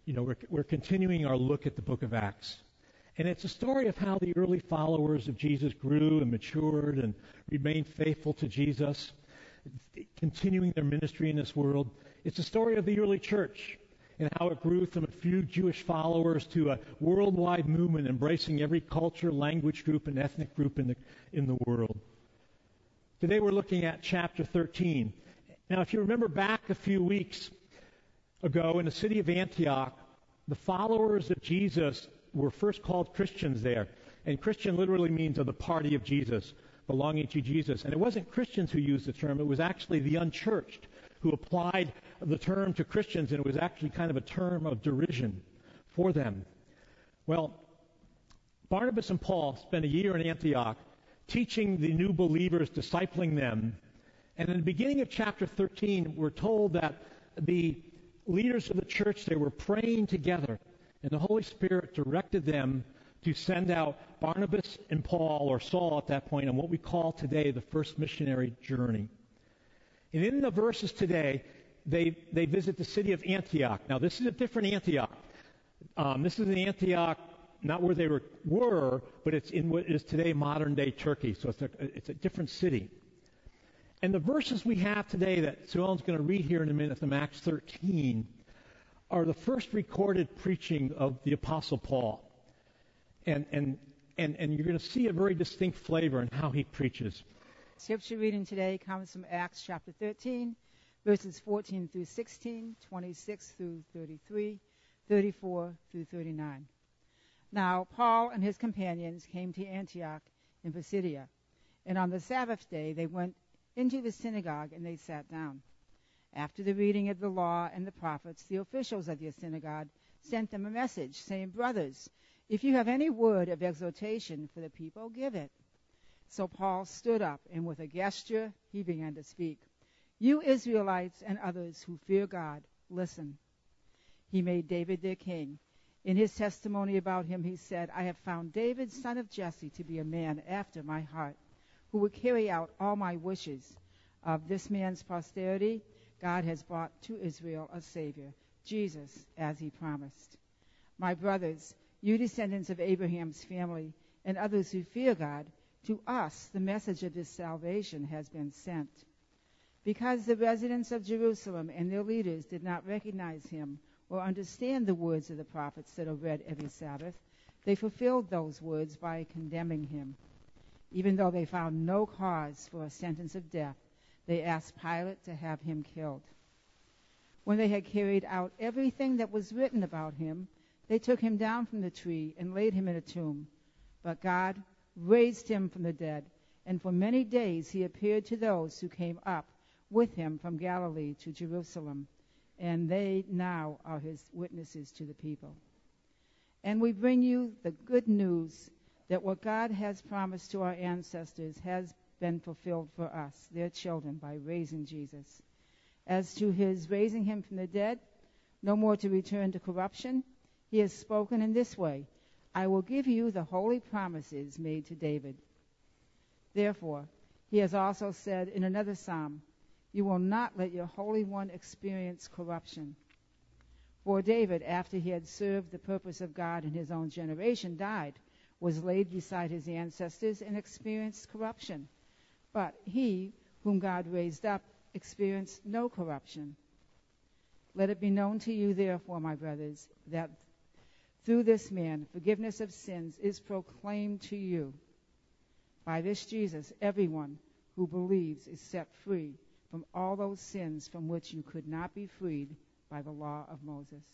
We're continuing our look at the book of Acts. And it's a story of how the early followers of Jesus grew and matured and remained faithful to Jesus, continuing their ministry in this world. It's a story of the early church and how it grew from a few Jewish followers to a worldwide movement embracing every culture, language group, and ethnic group in the world. Today we're looking at chapter 13. Now, if you remember back a few weeks ago in the city of Antioch, the followers of Jesus were first called Christians there. And Christian literally means of the party of Jesus, belonging to Jesus. And it wasn't Christians who used the term, it was actually the unchurched who applied the term to Christians, and it was actually kind of a term of derision for them. Well, Barnabas and Paul spent a year in Antioch teaching the new believers, discipling them. And in the beginning of chapter 13, we're told that the leaders of the church, they were praying together, and the Holy Spirit directed them to send out Barnabas and Paul, or Saul at that point, on what we call today the first missionary journey. And in the verses today, they visit the city of Antioch. Now, this is a different Antioch. This is an Antioch, not where they were, but it's in what is today modern-day Turkey. So it's a different city. And the verses we have today that Sue Ellen's going to read here in a minute from Acts 13 are the first recorded preaching of the Apostle Paul. And you're going to see a very distinct flavor in how he preaches. Scripture reading today comes from Acts chapter 13, verses 14 through 16, 26 through 33, 34 through 39. Now Paul and his companions came to Antioch in Pisidia, and on the Sabbath day they went into the synagogue and they sat down. After the reading of the law and the prophets, the officials of the synagogue sent them a message, saying, "Brothers, if you have any word of exhortation for the people, give it." So Paul stood up, and with a gesture he began to speak. "You Israelites and others who fear God, listen. He made David their king. In his testimony about him he said, 'I have found David, son of Jesse, to be a man after my heart, who will carry out all my wishes. Of this man's posterity God has brought to Israel a Savior, Jesus, as he promised. My brothers, you descendants of Abraham's family, and others who fear God, to us the message of this salvation has been sent. Because the residents of Jerusalem and their leaders did not recognize him or understand the words of the prophets that are read every Sabbath, they fulfilled those words by condemning him. Even though they found no cause for a sentence of death, they asked Pilate to have him killed. When they had carried out everything that was written about him, they took him down from the tree and laid him in a tomb. But God raised him from the dead, and for many days he appeared to those who came up with him from Galilee to Jerusalem, and they now are his witnesses to the people. And we bring you the good news that what God has promised to our ancestors has been fulfilled for us, their children, by raising Jesus. As to his raising him from the dead, no more to return to corruption, he has spoken in this way, 'I will give you the holy promises made to David.' Therefore, he has also said in another psalm, 'You will not let your Holy One experience corruption.' For David, after he had served the purpose of God in his own generation, died, was laid beside his ancestors, and experienced corruption. But he, whom God raised up, experienced no corruption. Let it be known to you, therefore, my brothers, that through this man forgiveness of sins is proclaimed to you. By this Jesus, everyone who believes is set free from all those sins from which you could not be freed by the law of Moses."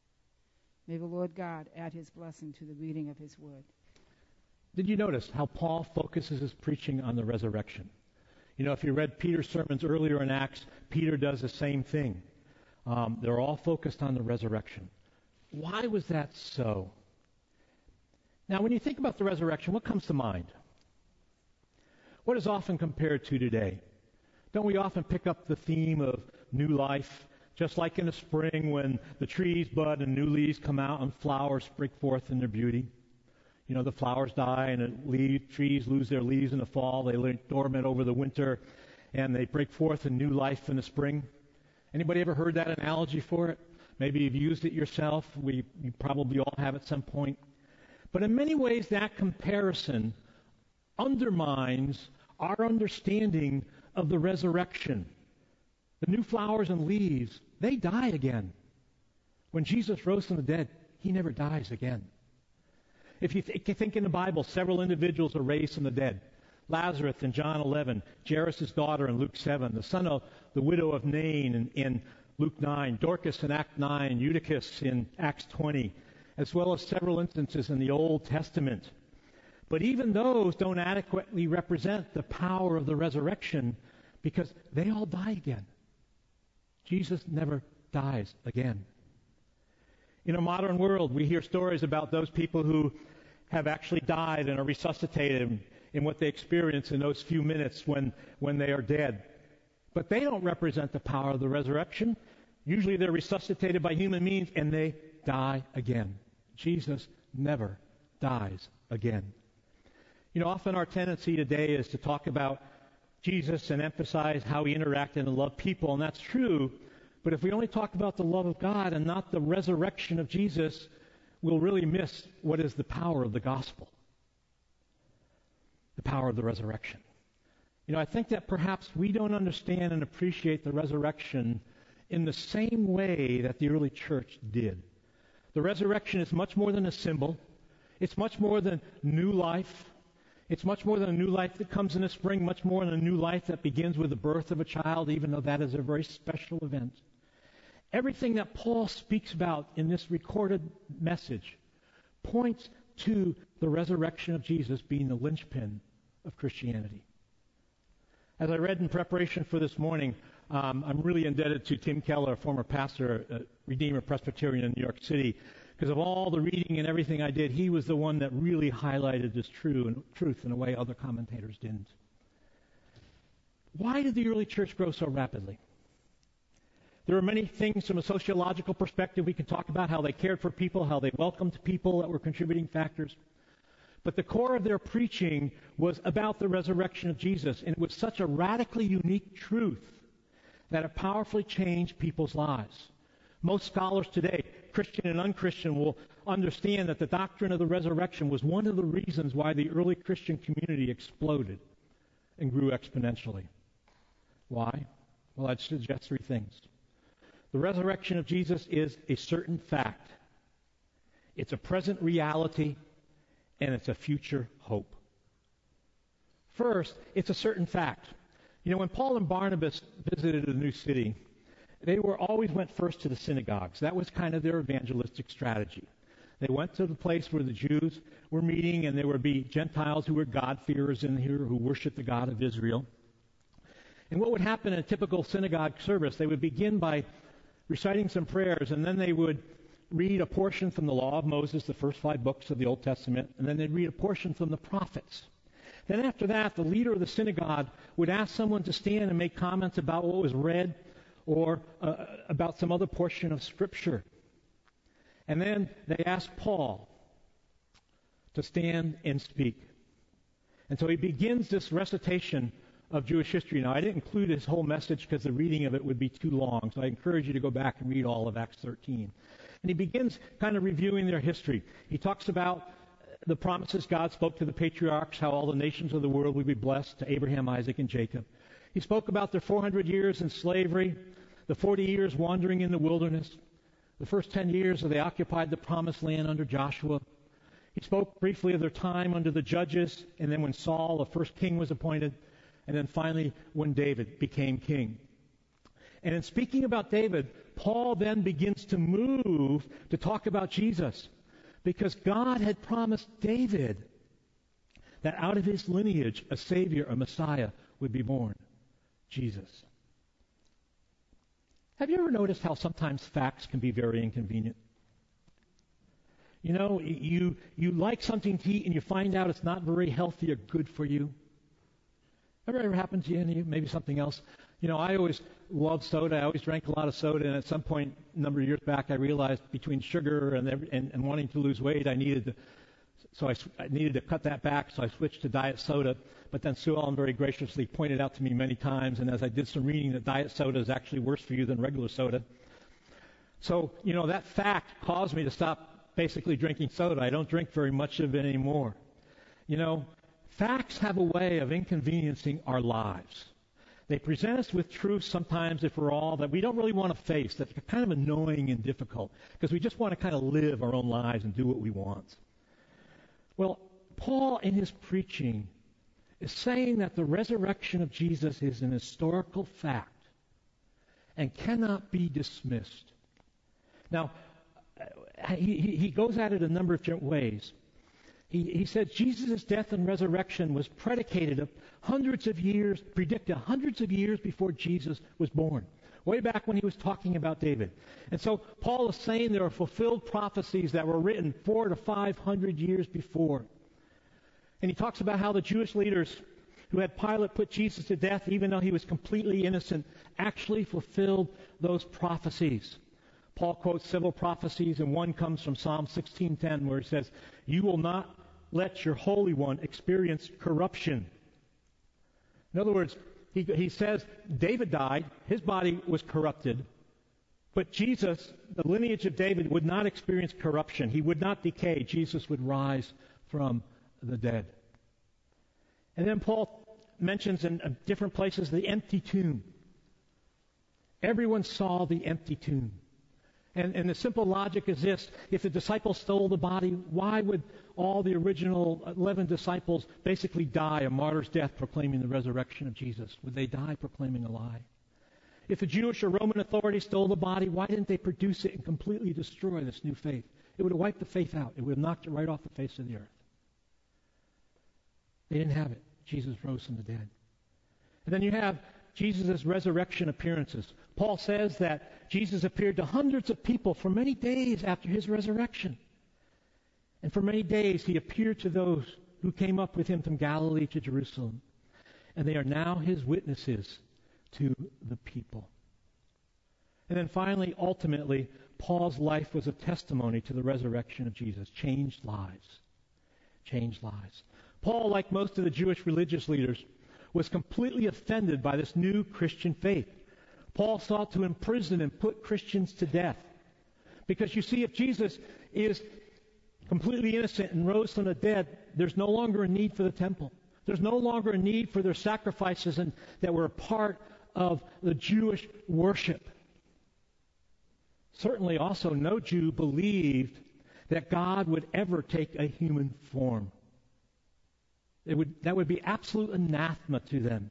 May the Lord God add his blessing to the reading of his word. Did you notice how Paul focuses his preaching on the resurrection? If you read Peter's sermons earlier in Acts, Peter does the same thing. They're all focused on the resurrection. Why was that so? Now, when you think about the resurrection, what comes to mind? What is often compared to today? Don't we often pick up the theme of new life, just like in the spring when the trees bud and new leaves come out and flowers break forth in their beauty? The flowers die and the trees lose their leaves in the fall. They lay dormant over the winter, and they break forth in new life in the spring. Anybody ever heard that analogy for it? Maybe you've used it yourself. You probably all have at some point. But in many ways, that comparison undermines our understanding of the resurrection. The new flowers and leaves, they die again. When Jesus rose from the dead, he never dies again. If you think in the Bible, several individuals are raised from the dead. Lazarus in John 11, Jairus' daughter in Luke 7, the son of the widow of Nain in Luke 9, Dorcas in Act 9, Eutychus in Acts 20, as well as several instances in the Old Testament. But even those don't adequately represent the power of the resurrection because they all die again. Jesus never dies again. In a modern world, we hear stories about those people who have actually died and are resuscitated in what they experience in those few minutes when they are dead. But they don't represent the power of the resurrection. Usually they're resuscitated by human means and they die again. Jesus never dies again. You know, often our tendency today is to talk about Jesus and emphasize how he interacted and loved people, and that's true. But if we only talk about the love of God and not the resurrection of Jesus, we'll really miss what is the power of the gospel. The power of the resurrection. You know, I think that perhaps we don't understand and appreciate the resurrection in the same way that the early church did. The resurrection is much more than a symbol. It's much more than new life. It's much more than a new life that comes in the spring, much more than a new life that begins with the birth of a child, even though that is a very special event. Everything that Paul speaks about in this recorded message points to the resurrection of Jesus being the linchpin of Christianity. As I read in preparation for this morning, I'm really indebted to Tim Keller, a former pastor at Redeemer Presbyterian in New York City. Because of all the reading and everything I did, he was the one that really highlighted this truth in a way other commentators didn't. Why did the early church grow so rapidly? There are many things from a sociological perspective we can talk about, how they cared for people, how they welcomed people that were contributing factors. But the core of their preaching was about the resurrection of Jesus, and it was such a radically unique truth that it powerfully changed people's lives. Most scholars today, Christian and unchristian, will understand that the doctrine of the resurrection was one of the reasons why the early Christian community exploded and grew exponentially. Why? Well, I'd suggest three things. The resurrection of Jesus is a certain fact. It's a present reality, and it's a future hope. First, it's a certain fact. You know, when Paul and Barnabas visited a new city, they always went first to the synagogues. That was kind of their evangelistic strategy. They went to the place where the Jews were meeting, and there would be Gentiles who were God-fearers in here who worshiped the God of Israel. And what would happen in a typical synagogue service, they would begin by reciting some prayers, and then they would read a portion from the Law of Moses, the first 5 books of the Old Testament, and then they'd read a portion from the prophets. Then after that, the leader of the synagogue would ask someone to stand and make comments about what was read or about some other portion of Scripture. And then they asked Paul to stand and speak. And so he begins this recitation of Jewish history. Now, I didn't include his whole message because the reading of it would be too long, so I encourage you to go back and read all of Acts 13. And he begins kind of reviewing their history. He talks about the promises God spoke to the patriarchs, how all the nations of the world would be blessed, to Abraham, Isaac, and Jacob. He spoke about their 400 years in slavery, the 40 years wandering in the wilderness, the first 10 years that they occupied the promised land under Joshua. He spoke briefly of their time under the judges, and then when Saul, the first king, was appointed, and then finally when David became king. And in speaking about David, Paul then begins to move to talk about Jesus, because God had promised David that out of his lineage a Savior, a Messiah, would be born. Jesus. Have you ever noticed how sometimes facts can be very inconvenient? You know, you like something to eat and you find out it's not very healthy or good for you. Ever happened to you? Maybe something else? You know, I always loved soda. I always drank a lot of soda, and at some point, a number of years back, I realized between sugar and wanting to lose weight, I needed to cut that back, so I switched to diet soda. But then Sue Ellen very graciously pointed out to me many times, and as I did some reading, that diet soda is actually worse for you than regular soda. So, that fact caused me to stop basically drinking soda. I don't drink very much of it anymore. Facts have a way of inconveniencing our lives. They present us with truths sometimes, if we're all, that we don't really want to face, that's kind of annoying and difficult, because we just want to kind of live our own lives and do what we want. Well, Paul, in his preaching, is saying that the resurrection of Jesus is an historical fact and cannot be dismissed. Now, he goes at it a number of different ways. He said Jesus' death and resurrection was predicted hundreds of years before Jesus was born, way back when he was talking about David. And so Paul is saying there are fulfilled prophecies that were written 400 to 500 years before. And he talks about how the Jewish leaders who had Pilate put Jesus to death, even though he was completely innocent, actually fulfilled those prophecies. Paul quotes several prophecies, and one comes from Psalm 16:10, where it says, "You will not let your Holy One experience corruption." In other words, he says David died, his body was corrupted, but Jesus, the lineage of David, would not experience corruption. He would not decay. Jesus would rise from the dead. And then Paul mentions in different places the empty tomb. Everyone saw the empty tomb. And the simple logic is this: if the disciples stole the body, why would all the original 11 disciples basically die a martyr's death proclaiming the resurrection of Jesus? Would they die proclaiming a lie? If the Jewish or Roman authorities stole the body, why didn't they produce it and completely destroy this new faith? It would have wiped the faith out. It would have knocked it right off the face of the earth. They didn't have it. Jesus rose from the dead. And then you have Jesus' resurrection appearances. Paul says that Jesus appeared to hundreds of people for many days after his resurrection. And for many days he appeared to those who came up with him from Galilee to Jerusalem. And they are now his witnesses to the people. And then finally, ultimately, Paul's life was a testimony to the resurrection of Jesus. Changed lives. Changed lives. Paul, like most of the Jewish religious leaders, was completely offended by this new Christian faith. Paul sought to imprison and put Christians to death. Because you see, if Jesus is completely innocent and rose from the dead, there's no longer a need for the temple. There's no longer a need for their sacrifices that were a part of the Jewish worship. Certainly also no Jew believed that God would ever take a human form. That would be absolute anathema to them.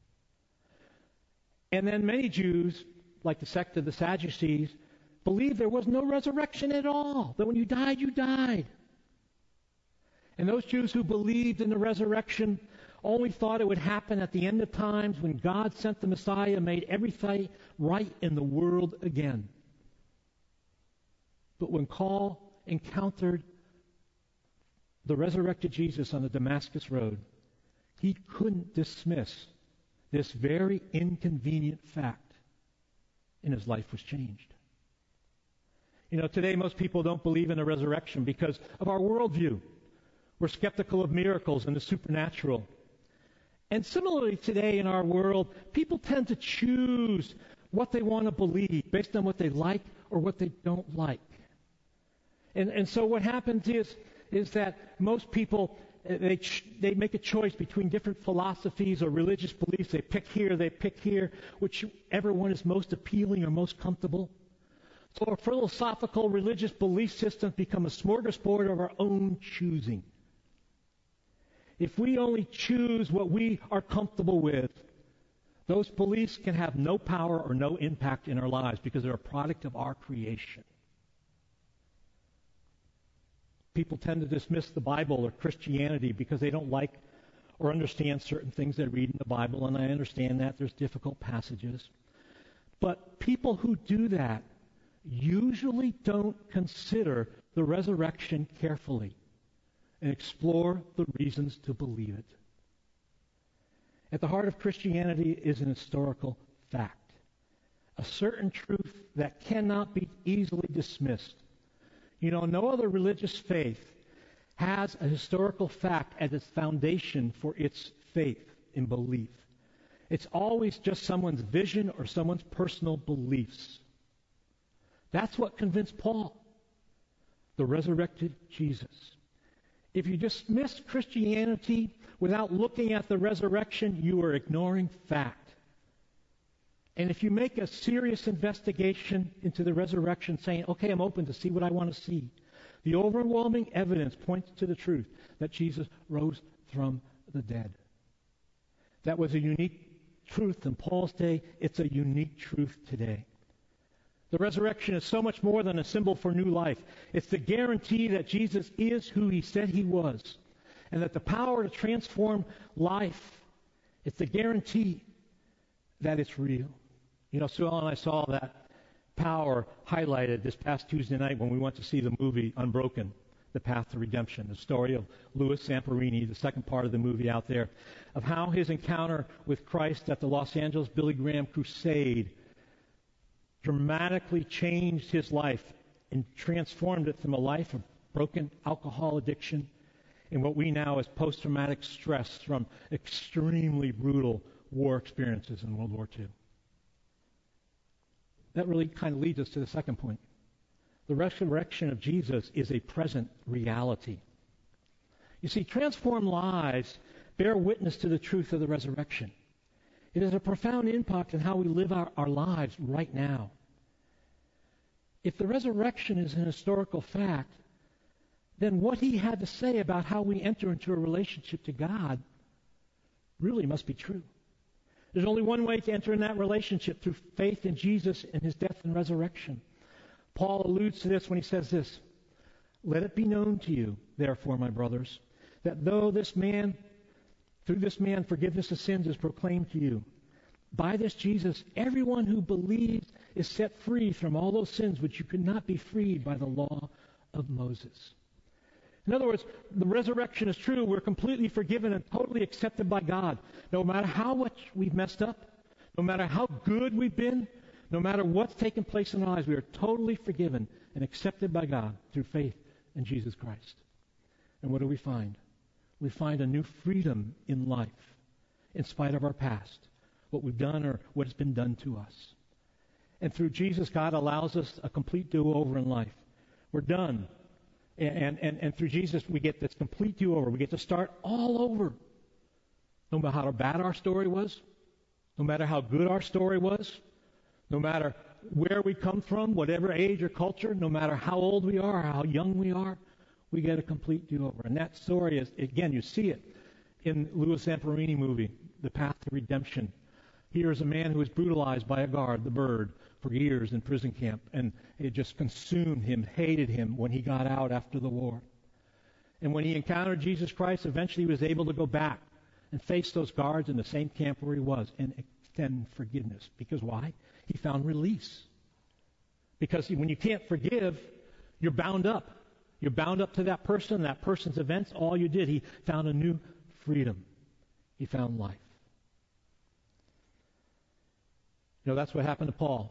And then many Jews, like the sect of the Sadducees, believed there was no resurrection at all, that when you died, you died. And those Jews who believed in the resurrection only thought it would happen at the end of times when God sent the Messiah and made everything right in the world again. But when Paul encountered the resurrected Jesus on the Damascus Road, he couldn't dismiss this very inconvenient fact, and his life was changed. Today most people don't believe in the resurrection because of our worldview. We're skeptical of miracles and the supernatural. And similarly today in our world, people tend to choose what they want to believe based on what they like or what they don't like. And so what happens is that most people, they make a choice between different philosophies or religious beliefs. They pick here, whichever one is most appealing or most comfortable. So our philosophical religious belief systems become a smorgasbord of our own choosing. If we only choose what we are comfortable with, those beliefs can have no power or no impact in our lives because they're a product of our creation. People tend to dismiss the Bible or Christianity because they don't like or understand certain things they read in the Bible, and I understand that. There's difficult passages. But people who do that usually don't consider the resurrection carefully and explore the reasons to believe it. At the heart of Christianity is an historical fact, a certain truth that cannot be easily dismissed. No other religious faith has a historical fact as its foundation for its faith and belief. It's always just someone's vision or someone's personal beliefs. That's what convinced Paul. The resurrected Jesus. If you dismiss Christianity without looking at the resurrection, you are ignoring fact. And if you make a serious investigation into the resurrection, saying, okay, I'm open to see what I want to see, the overwhelming evidence points to the truth that Jesus rose from the dead. That was a unique truth in Paul's day. It's a unique truth today. The resurrection is so much more than a symbol for new life. It's the guarantee that Jesus is who he said he was, and that the power to transform life, it's the guarantee that it's real. You know, Sue Ellen and I saw that power highlighted this past Tuesday night when we went to see the movie Unbroken, The Path to Redemption, the story of Louis Zamperini, the second part of the movie out there, of how his encounter with Christ at the Los Angeles Billy Graham Crusade dramatically changed his life and transformed it from a life of broken alcohol addiction and what we know as post-traumatic stress from extremely brutal war experiences in World War II. That really kind of leads us to the second point. The resurrection of Jesus is a present reality. You see, transformed lives bear witness to the truth of the resurrection. It has a profound impact on how we live our lives right now. If the resurrection is an historical fact, then what he had to say about how we enter into a relationship to God really must be true. There's only one way to enter in that relationship, through faith in Jesus and his death and resurrection. Paul alludes to this when he says this, "Let it be known to you, therefore, my brothers, that through this man forgiveness of sins is proclaimed to you. By this Jesus, everyone who believes is set free from all those sins which you could not be freed by the law of Moses." In other words, the resurrection is true. We're completely forgiven and totally accepted by God. No matter how much we've messed up, no matter how good we've been, no matter what's taken place in our lives, we are totally forgiven and accepted by God through faith in Jesus Christ. And what do we find? We find a new freedom in life, in spite of our past, what we've done or what has been done to us. And through Jesus, God allows us a complete do-over in life. We're done. And through Jesus, we get this complete do-over. We get to start all over. No matter how bad our story was, no matter how good our story was, no matter where we come from, whatever age or culture, no matter how old we are, how young we are, we get a complete do-over. And that story is, again, you see it in Louis Zamperini movie, The Path to Redemption. Here's a man who was brutalized by a guard, the Bird, for years in prison camp, and it just consumed him, hated him when he got out after the war. And when he encountered Jesus Christ, eventually he was able to go back and face those guards in the same camp where he was and extend forgiveness. Because why? He found release. Because when you can't forgive, you're bound up. You're bound up to that person, that person's events, all you did. He found a new freedom. He found life. You know, that's what happened to Paul.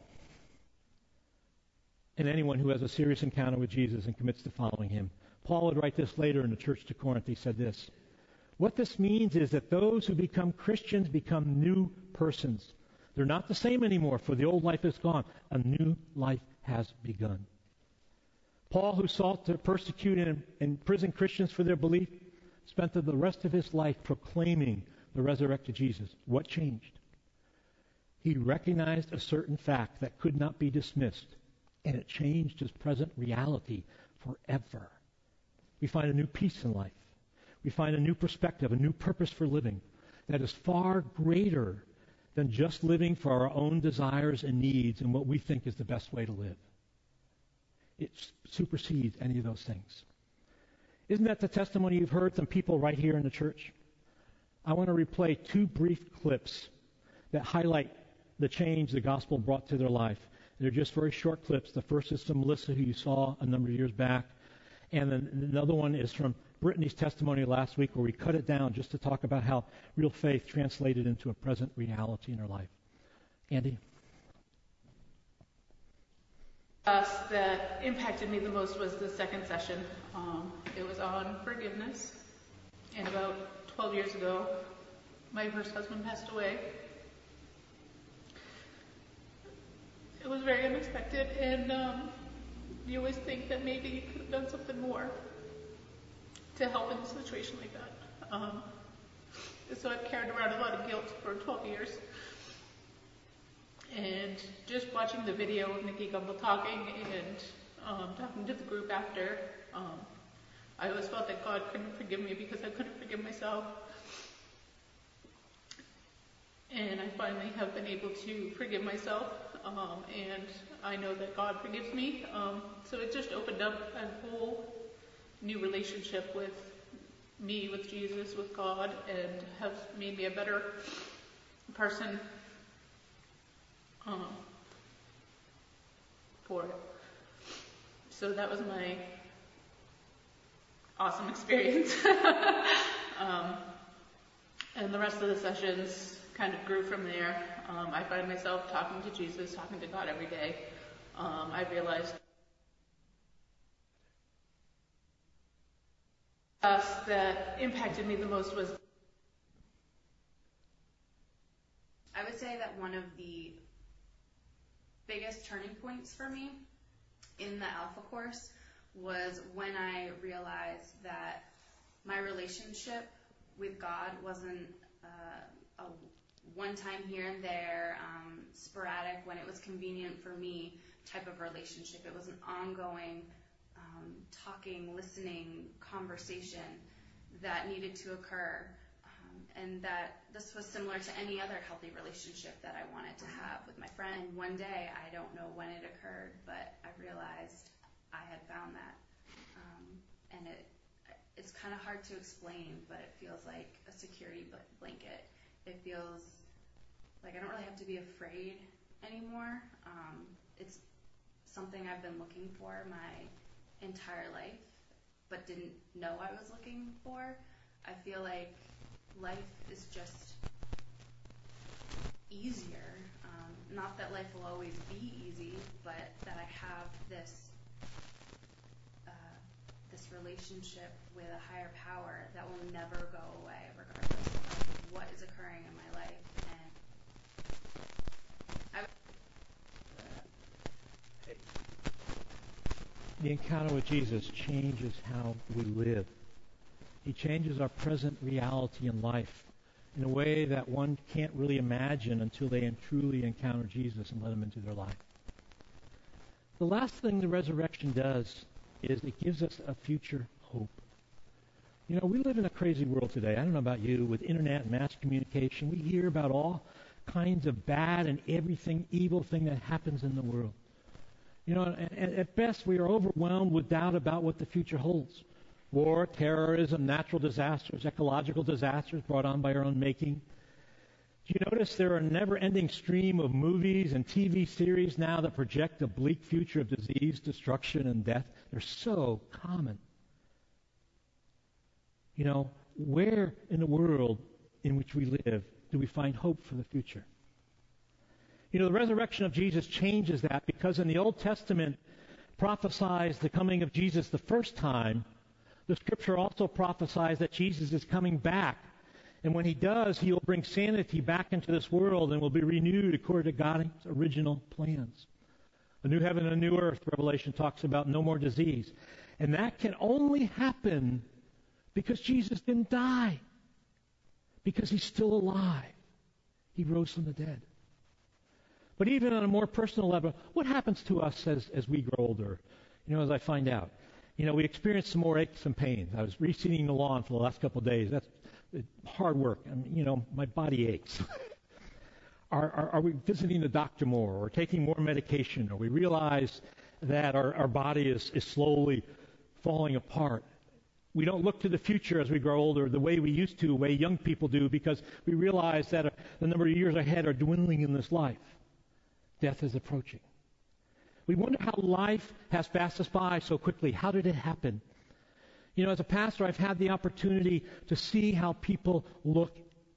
And anyone who has a serious encounter with Jesus and commits to following him. Paul would write this later in the church to Corinth. He said this, "What this means is that those who become Christians become new persons. They're not the same anymore, for the old life is gone. A new life has begun." Paul, who sought to persecute and imprison Christians for their belief, spent the rest of his life proclaiming the resurrected Jesus. What changed? He recognized a certain fact that could not be dismissed, and it changed his present reality forever. We find a new peace in life. We find a new perspective, a new purpose for living that is far greater than just living for our own desires and needs and what we think is the best way to live. It supersedes any of those things. Isn't that the testimony you've heard from people right here in the church? I want to replay two brief clips that highlight the change the gospel brought to their life. They're just very short clips. The first is from Melissa, who you saw a number of years back. And then another one is from Brittany's testimony last week, where we cut it down just to talk about how real faith translated into a present reality in her life. Andy? That impacted me the most was the second session. It was on forgiveness. And about 12 years ago, my first husband passed away. it was very unexpected, and you always think that maybe you could have done something more to help in a situation like that. So I've carried around a lot of guilt for 12 years. And just watching the video of Nikki Gumbel talking and talking to the group after, I always felt that God couldn't forgive me because I couldn't forgive myself. And I finally have been able to forgive myself, and I know that God forgives me. So it just opened up a whole new relationship with me, with Jesus, with God, and has made me a better person for it. So that was my awesome experience. And the rest of the sessions kind of grew from there. I find myself talking to Jesus, talking to God every day. I realized that impacted me the most was, I would say that one of the biggest turning points for me in the Alpha course was when I realized that my relationship with God wasn't a one time here and there, sporadic when it was convenient for me type of relationship. It was an ongoing talking, listening, conversation that needed to occur, and that this was similar to any other healthy relationship that I wanted to have with my friend. And one day, I don't know when it occurred, but I realized I had found that. And it's kind of hard to explain, but it feels like a security blanket. It feels like I don't really have to be afraid anymore. It's something I've been looking for my entire life, but didn't know I was looking for. I feel like life is just easier. Not that life will always be easy, but that I have this relationship with a higher power that will never go away, regardless of what is occurring in my life. And the encounter with Jesus changes how we live. He changes our present reality in life in a way that one can't really imagine until they truly encounter Jesus and let him into their life. The last thing the resurrection does is it gives us a future hope. You know, we live in a crazy world today. I don't know about you, with internet and mass communication. We hear about all kinds of bad and everything evil thing that happens in the world. You know, at best we are overwhelmed with doubt about what the future holds. War, terrorism, natural disasters, ecological disasters brought on by our own making. Do you notice there are a never-ending stream of movies and TV series now that project a bleak future of disease, destruction, and death? They're so common. You know, where in the world in which we live do we find hope for the future? You know, the resurrection of Jesus changes that, because in the Old Testament prophesies the coming of Jesus the first time. The Scripture also prophesies that Jesus is coming back. And when he does, he will bring sanity back into this world and will be renewed according to God's original plans. A new heaven and a new earth, Revelation talks about, no more disease. And that can only happen because Jesus didn't die. Because he's still alive. He rose from the dead. But even on a more personal level, what happens to us as we grow older? You know, as I find out. You know, we experience some more aches and pains. I was reseeding the lawn for the last couple of days. That's hard work. I mean, you know, my body aches. Are we visiting the doctor more, or taking more medication, or we realize that our body is slowly falling apart? We don't look to the future as we grow older the way we used to, the way young people do, because we realize that the number of years ahead are dwindling in this life. Death is approaching. We wonder how life has passed us by so quickly. How did it happen? You know, as a pastor, I've had the opportunity to see how people look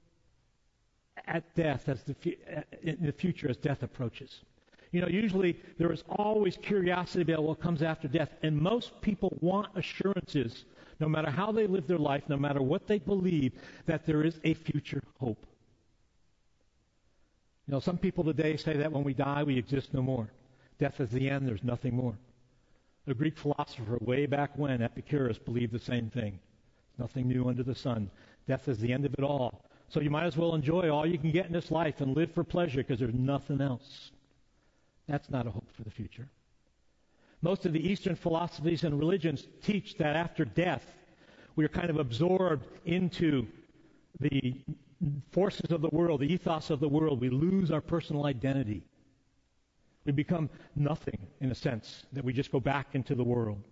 at death in the future as death approaches. You know, usually there is always curiosity about what comes after death, and most people want assurances, no matter how they live their life, no matter what they believe, that there is a future hope. You know, some people today say that when we die, we exist no more. Death is the end, there's nothing more. A Greek philosopher way back when, Epicurus, believed the same thing. Nothing new under the sun. Death is the end of it all. So you might as well enjoy all you can get in this life and live for pleasure because there's nothing else. That's not a hope for the future. Most of the Eastern philosophies and religions teach that after death, we are kind of absorbed into the forces of the world, the ethos of the world. We lose our personal identity. We become nothing, in a sense, that we just go back into the world.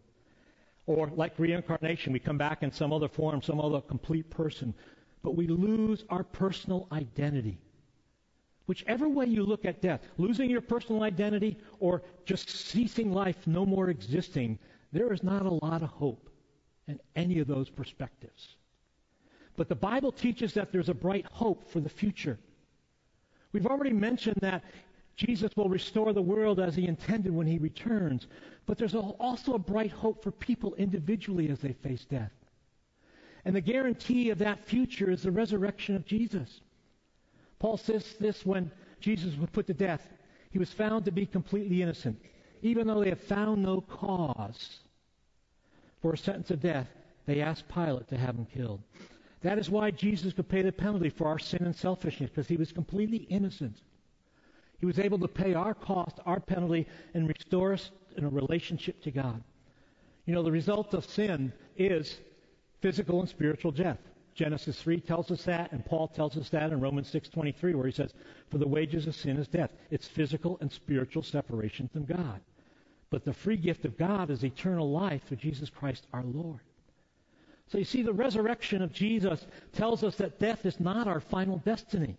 Or like reincarnation, we come back in some other form, some other complete person. But we lose our personal identity. Whichever way you look at death, losing your personal identity or just ceasing life, no more existing, there is not a lot of hope in any of those perspectives. But the Bible teaches that there's a bright hope for the future. We've already mentioned that Jesus will restore the world as he intended when he returns. But there's also a bright hope for people individually as they face death. And the guarantee of that future is the resurrection of Jesus. Paul says this when Jesus was put to death. He was found to be completely innocent. Even though they have found no cause for a sentence of death, they asked Pilate to have him killed. That is why Jesus could pay the penalty for our sin and selfishness, because he was completely innocent. He was able to pay our cost, our penalty, and restore us in a relationship to God. You know, the result of sin is physical and spiritual death. Genesis 3 tells us that, and Paul tells us that in Romans 6:23, where he says, "For the wages of sin is death." It's physical and spiritual separation from God. But the free gift of God is eternal life through Jesus Christ our Lord. So you see, the resurrection of Jesus tells us that death is not our final destiny.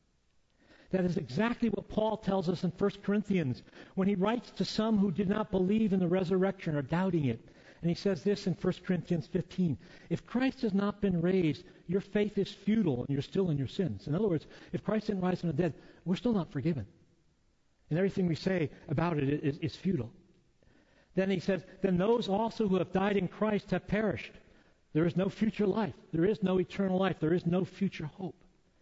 That is exactly what Paul tells us in 1 Corinthians when he writes to some who did not believe in the resurrection or doubting it. And he says this in 1 Corinthians 15. If Christ has not been raised, your faith is futile and you're still in your sins. In other words, if Christ didn't rise from the dead, we're still not forgiven. And everything we say about it is futile. Then he says, then those also who have died in Christ have perished. There is no future life. There is no eternal life. There is no future hope.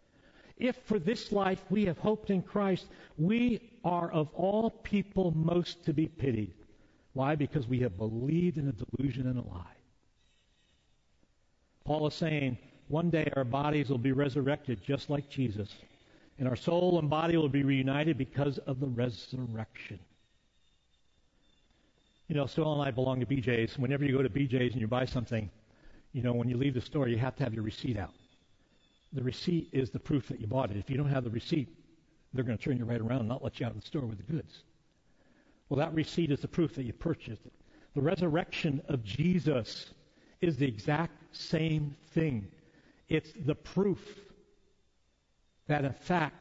If for this life we have hoped in Christ, we are of all people most to be pitied. Why? Because we have believed in a delusion and a lie. Paul is saying, one day our bodies will be resurrected just like Jesus. And our soul and body will be reunited because of the resurrection. You know, Phil and I belong to BJ's. Whenever you go to BJ's and you buy something, you know, when you leave the store, you have to have your receipt out. The receipt is the proof that you bought it. If you don't have the receipt, they're going to turn you right around and not let you out of the store with the goods. Well, that receipt is the proof that you purchased it. The resurrection of Jesus is the exact same thing. It's the proof that, in fact,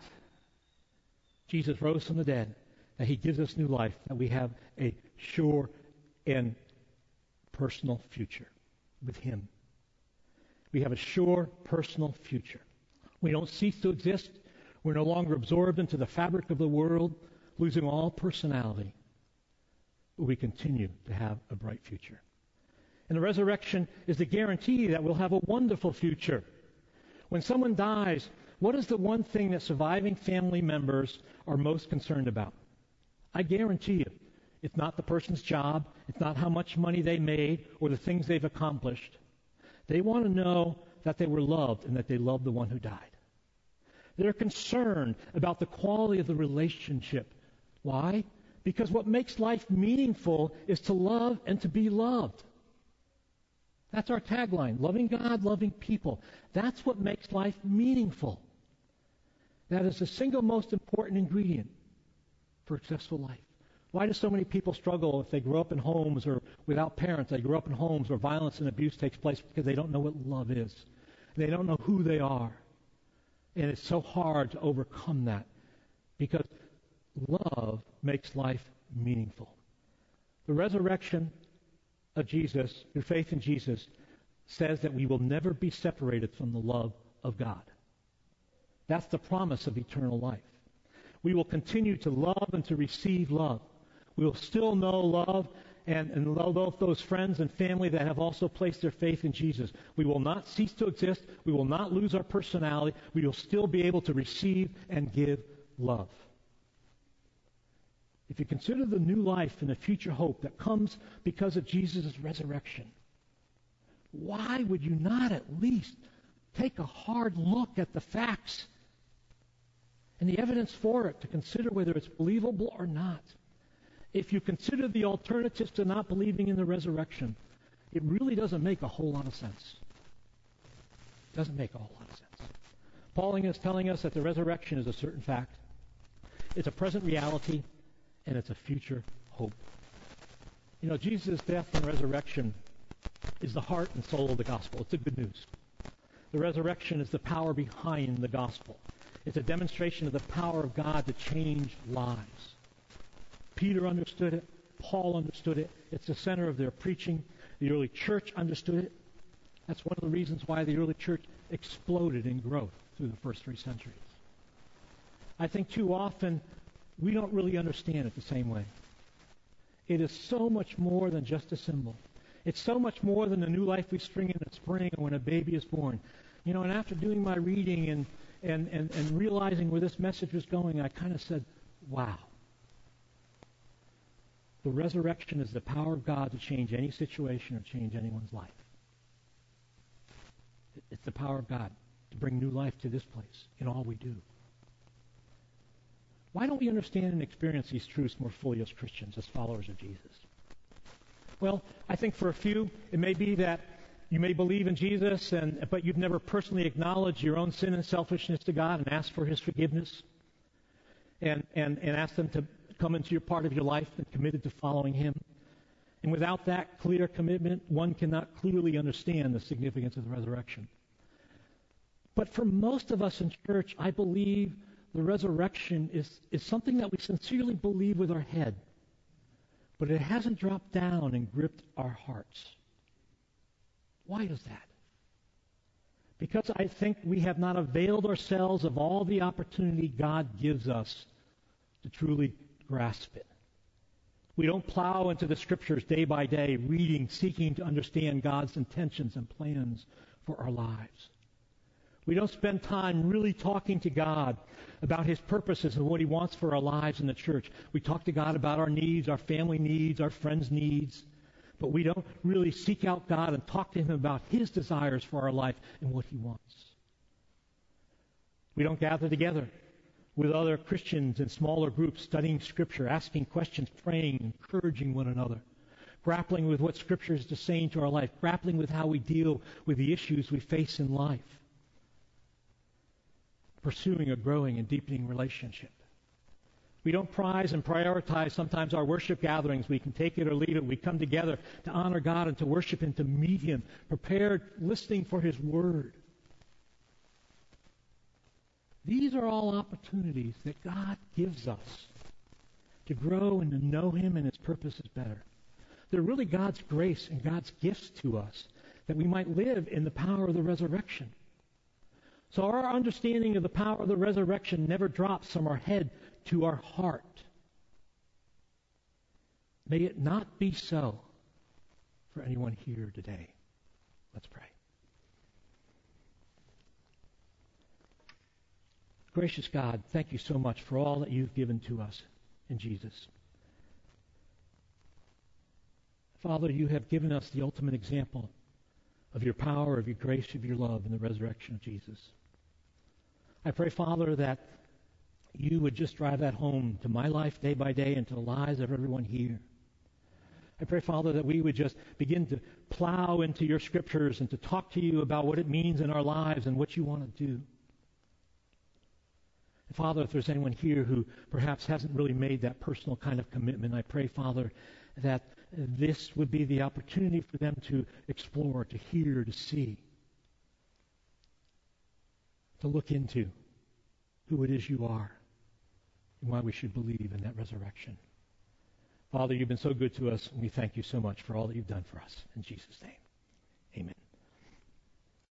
Jesus rose from the dead, that he gives us new life, that we have a sure and personal future with him. We have a sure personal future. We don't cease to exist. We're no longer absorbed into the fabric of the world, losing all personality. But we continue to have a bright future. And the resurrection is the guarantee that we'll have a wonderful future. When someone dies, what is the one thing that surviving family members are most concerned about? I guarantee you, it's not the person's job, it's not how much money they made or the things they've accomplished. They want to know that they were loved and that they loved the one who died. They're concerned about the quality of the relationship. Why? Because what makes life meaningful is to love and to be loved. That's our tagline, loving God, loving people. That's what makes life meaningful. That is the single most important ingredient for a successful life. Why do so many people struggle if they grow up in homes or without parents? They grow up in homes where violence and abuse takes place because they don't know what love is. They don't know who they are. And it's so hard to overcome that because love makes life meaningful. The resurrection of Jesus, through faith in Jesus, says that we will never be separated from the love of God. That's the promise of eternal life. We will continue to love and to receive love. We will still know love and love those friends and family that have also placed their faith in Jesus. We will not cease to exist. We will not lose our personality. We will still be able to receive and give love. If you consider the new life and the future hope that comes because of Jesus' resurrection, why would you not at least take a hard look at the facts and the evidence for it to consider whether it's believable or not? If you consider the alternatives to not believing in the resurrection, it really doesn't make a whole lot of sense. It doesn't make a whole lot of sense. Paul is telling us that the resurrection is a certain fact. It's a present reality, and it's a future hope. You know, Jesus' death and resurrection is the heart and soul of the gospel. It's the good news. The resurrection is the power behind the gospel. It's a demonstration of the power of God to change lives. Peter understood it. Paul understood it. It's the center of their preaching. The early church understood it. That's one of the reasons why the early church exploded in growth through the first 3 centuries. I think too often we don't really understand it the same way. It is so much more than just a symbol. It's so much more than the new life we spring in the spring or when a baby is born. You know, and after doing my reading and realizing where this message was going, I kind of said, wow. The resurrection is the power of God to change any situation or change anyone's life. It's the power of God to bring new life to this place in all we do. Why don't we understand and experience these truths more fully as Christians, as followers of Jesus? Well, I think for a few, it may be that you may believe in Jesus, but you've never personally acknowledged your own sin and selfishness to God and asked for His forgiveness and asked Him to come into your part of your life and committed to following Him. And without that clear commitment, one cannot clearly understand the significance of the resurrection. But for most of us in church, I believe the resurrection is something that we sincerely believe with our head, but it hasn't dropped down and gripped our hearts. Why is that? Because I think we have not availed ourselves of all the opportunity God gives us to truly grasp it. We don't plow into the Scriptures day by day, reading, seeking to understand God's intentions and plans for our lives. We don't spend time really talking to God about His purposes and what He wants for our lives in the church. We talk to God about our needs, our family needs, our friends' needs, but we don't really seek out God and talk to Him about His desires for our life and what He wants. We don't gather together with other Christians in smaller groups, studying Scripture, asking questions, praying, encouraging one another, grappling with what Scripture is saying to our life, grappling with how we deal with the issues we face in life, pursuing a growing and deepening relationship. We don't prize and prioritize sometimes our worship gatherings. We can take it or leave it. We come together to honor God and to worship Him, to meet Him, prepared, listening for His Word. These are all opportunities that God gives us to grow and to know Him and His purposes better. They're really God's grace and God's gifts to us that we might live in the power of the resurrection. So our understanding of the power of the resurrection never drops from our head to our heart. May it not be so for anyone here today. Let's pray. Gracious God, thank you so much for all that you've given to us in Jesus. Father, you have given us the ultimate example of your power, of your grace, of your love in the resurrection of Jesus. I pray, Father, that you would just drive that home to my life day by day and to the lives of everyone here. I pray, Father, that we would just begin to plow into your Scriptures and to talk to you about what it means in our lives and what you want to do. And Father, if there's anyone here who perhaps hasn't really made that personal kind of commitment, I pray, Father, that this would be the opportunity for them to explore, to hear, to see, to look into who it is you are and why we should believe in that resurrection. Father, you've been so good to us, and we thank you so much for all that you've done for us. In Jesus' name, amen.